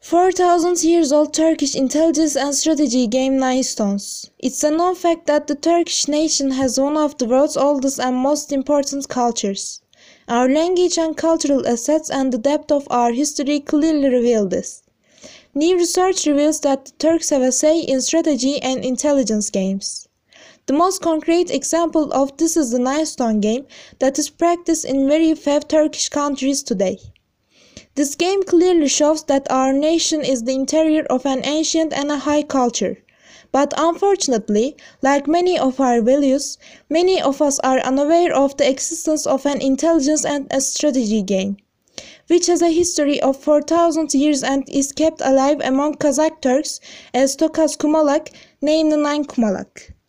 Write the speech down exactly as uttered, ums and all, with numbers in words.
four thousand years old Turkish intelligence and strategy game Nine Stones. It's a known fact that the Turkish nation has one of the world's oldest and most important cultures. Our language and cultural assets and the depth of our history clearly reveal this. New research reveals that the Turks have a say in strategy and intelligence games. The most concrete example of this is the Nine Stone game that is practiced in very few Turkish countries today. This game clearly shows that our nation is the interior of an ancient and a high culture. But unfortunately, like many of our values, many of us are unaware of the existence of an intelligence and a strategy game, which has a history of four thousand years and is kept alive among Kazakh Turks as Tokas Kumalak, named Nine Kumalak.